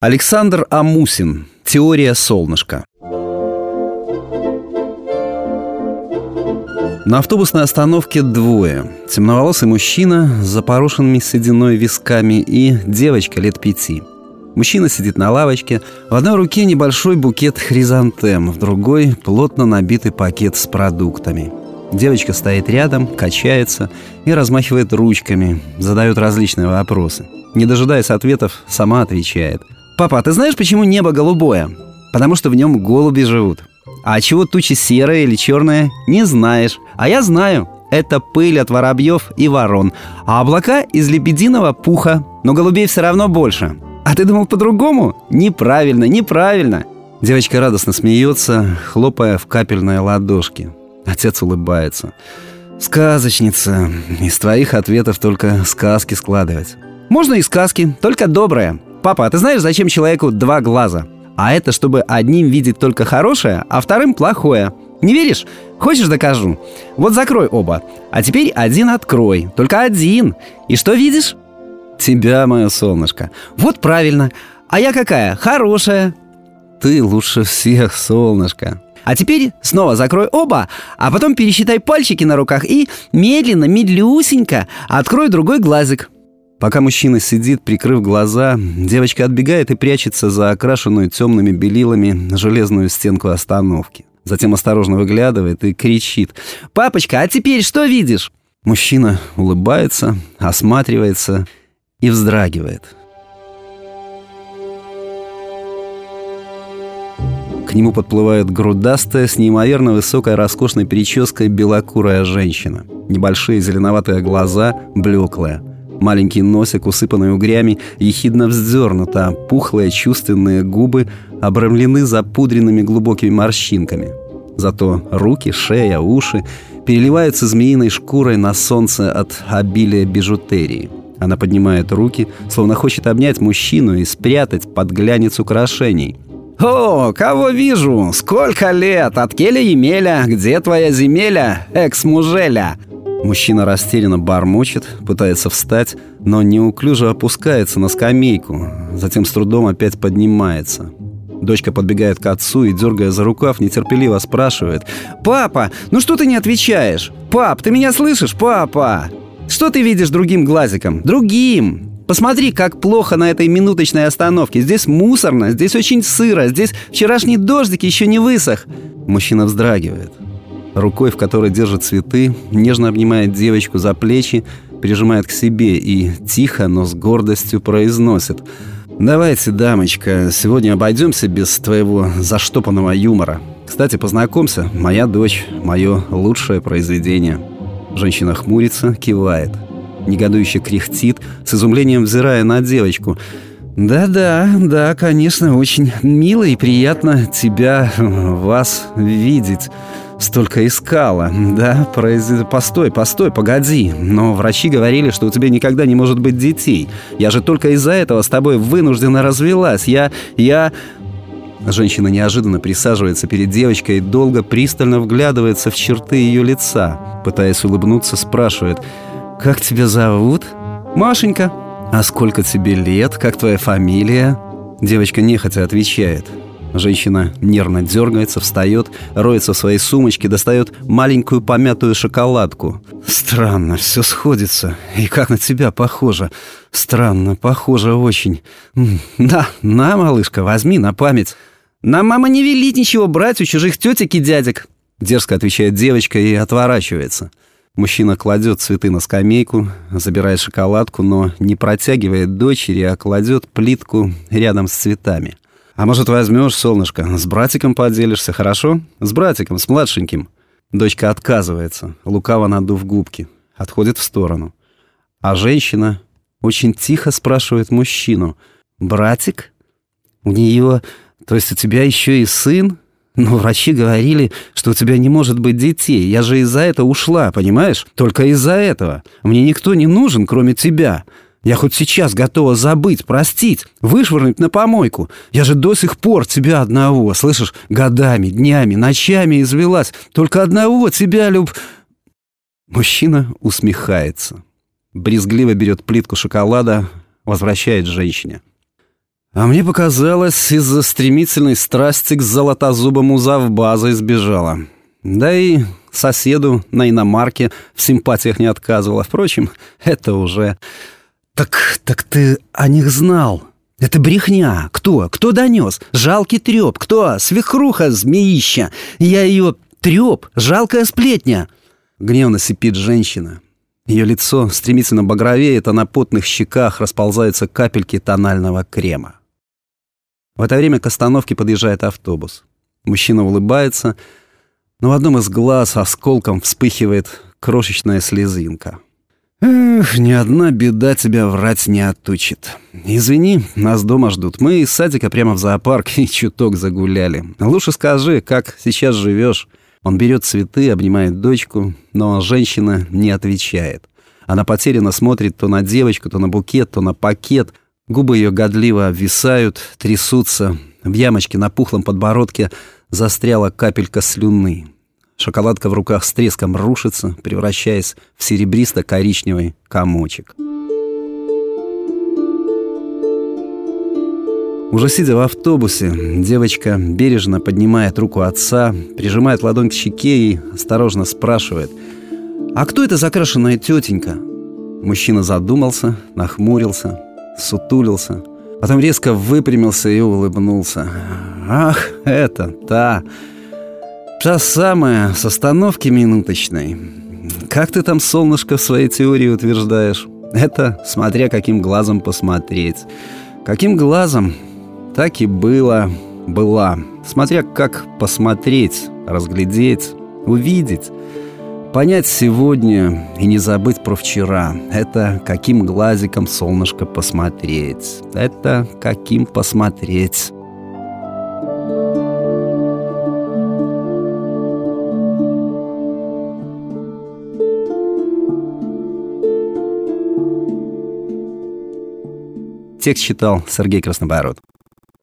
Александр Амусин. Теория солнышка. На автобусной остановке двое. Темноволосый мужчина с запорошенными сединой висками и девочка лет 5. Мужчина сидит на лавочке. В одной руке небольшой букет хризантем, в другой плотно набитый пакет с продуктами. Девочка стоит рядом, качается и размахивает ручками, задает различные вопросы. Не дожидаясь ответов, сама отвечает. «Папа, ты знаешь, почему небо голубое? Потому что в нем голуби живут. А чего тучи серые или черные, не знаешь. А я знаю. Это пыль от воробьев и ворон. А облака из лебединого пуха. Но голубей все равно больше. А ты думал по-другому? Неправильно, неправильно». Девочка радостно смеется, хлопая в капельные ладошки. Отец улыбается. «Сказочница. Из твоих ответов только сказки складывать». «Можно и сказки, только добрые. Папа, а ты знаешь, зачем человеку 2 глаза? А это чтобы одним видеть только хорошее, а вторым плохое. Не веришь? Хочешь, докажу? Вот закрой оба. А теперь один открой. Только один. И что видишь?» «Тебя, мое солнышко». «Вот правильно. А я какая? Хорошая». «Ты лучше всех, солнышко». «А теперь снова закрой оба, а потом пересчитай пальчики на руках и медленно, медлюсенько открой другой глазик». Пока мужчина сидит, прикрыв глаза, девочка отбегает и прячется за окрашенную темными белилами железную стенку остановки. Затем осторожно выглядывает и кричит: «Папочка, а теперь что видишь?» Мужчина улыбается, осматривается и вздрагивает. К нему подплывает грудастая, с неимоверно высокой роскошной прической белокурая женщина. Небольшие зеленоватые глаза, блеклые. Маленький носик, усыпанный угрями, ехидно вздернут, а пухлые чувственные губы обрамлены запудренными глубокими морщинками. Зато руки, шея, уши переливаются змеиной шкурой на солнце от обилия бижутерии. Она поднимает руки, словно хочет обнять мужчину и спрятать под глянец украшений. «О, кого вижу! Сколько лет! От Келя-Емеля! Где твоя земеля, экс-мужеля?» Мужчина растерянно бормочет, пытается встать, но неуклюже опускается на скамейку, затем с трудом опять поднимается. Дочка подбегает к отцу и, дергая за рукав, нетерпеливо спрашивает: «Папа, ну что ты не отвечаешь? Пап, ты меня слышишь, папа? Что ты видишь другим глазиком? Другим! Посмотри, как плохо на этой минуточной остановке. Здесь мусорно, здесь очень сыро, здесь вчерашний дождик еще не высох». Мужчина вздрагивает. Рукой, в которой держит цветы, нежно обнимает девочку за плечи, прижимает к себе и тихо, но с гордостью произносит: «Давайте, дамочка, сегодня обойдемся без твоего заштопанного юмора. Кстати, познакомься, моя дочь, мое лучшее произведение». Женщина хмурится, кивает. Негодующе кряхтит, с изумлением взирая на девочку. Да, конечно, очень мило и приятно вас видеть. Столько искала, да? Постой, погоди. Но врачи говорили, что у тебя никогда не может быть детей. Я же только из-за этого с тобой вынуждена развелась. Я...» Женщина неожиданно присаживается перед девочкой и долго, пристально вглядывается в черты ее лица. Пытаясь улыбнуться, спрашивает: «Как тебя зовут?» «Машенька». «А сколько тебе лет? Как твоя фамилия?» Девочка нехотя отвечает. Женщина нервно дергается, встает, роется в своей сумочке, достает маленькую помятую шоколадку. «Странно, все сходится. И как на тебя похоже. Странно, похоже очень. На, малышка, возьми на память». «Нам мама не велит ничего брать у чужих тетек и дядек», — дерзко отвечает девочка и отворачивается. Мужчина кладет цветы на скамейку, забирает шоколадку, но не протягивает дочери, а кладет плитку рядом с цветами. «А может, возьмешь, солнышко, с братиком поделишься, хорошо? С братиком, с младшеньким». Дочка отказывается, лукаво надув губки, отходит в сторону. А женщина очень тихо спрашивает мужчину: «Братик? У нее, то есть у тебя еще и сын? Но врачи говорили, что у тебя не может быть детей. Я же из-за этого ушла, понимаешь? Только из-за этого. Мне никто не нужен, кроме тебя. Я хоть сейчас готова забыть, простить, вышвырнуть на помойку. Я же до сих пор тебя одного, слышишь, годами, днями, ночами извелась. Только одного тебя Мужчина усмехается. Брезгливо берет плитку шоколада, возвращает женщине. А мне показалось, из-за стремительной страсти к золотозубому завбаза избежала. Да и соседу на иномарке в симпатиях не отказывала. Впрочем, это уже... Так ты о них знал? Это брехня. Кто? Кто донес? Жалкий треп. Кто? Свекруха, змеища. Я ее треп. Жалкая сплетня. Гневно сипит женщина. Ее лицо стремительно багровеет, а на потных щеках расползаются капельки тонального крема. В это время к остановке подъезжает автобус. Мужчина улыбается, но в одном из глаз осколком вспыхивает крошечная слезинка. «Эх, ни одна беда тебя врать не отучит. Извини, нас дома ждут. Мы из садика прямо в зоопарк и чуток загуляли. Лучше скажи, как сейчас живешь?» Он берет цветы, обнимает дочку, но женщина не отвечает. Она потерянно смотрит то на девочку, то на букет, то на пакет. Губы ее годливо обвисают, трясутся. В ямочке на пухлом подбородке застряла капелька слюны. Шоколадка в руках с треском рушится, превращаясь в серебристо-коричневый комочек. Уже сидя в автобусе, девочка бережно поднимает руку отца, прижимает ладонь к щеке и осторожно спрашивает: «А кто эта закрашенная тетенька?» Мужчина задумался, нахмурился, сутулился, потом резко выпрямился и улыбнулся. «Ах, это та самая с остановки минуточной. Как ты там, солнышко, в своей теории утверждаешь? Это смотря каким глазом посмотреть. Каким глазом? Так и была. Смотря как посмотреть, разглядеть, увидеть, понять сегодня и не забыть про вчера. Это каким глазиком, солнышко, посмотреть. Это каким посмотреть». Текст читал Сергей Краснобород.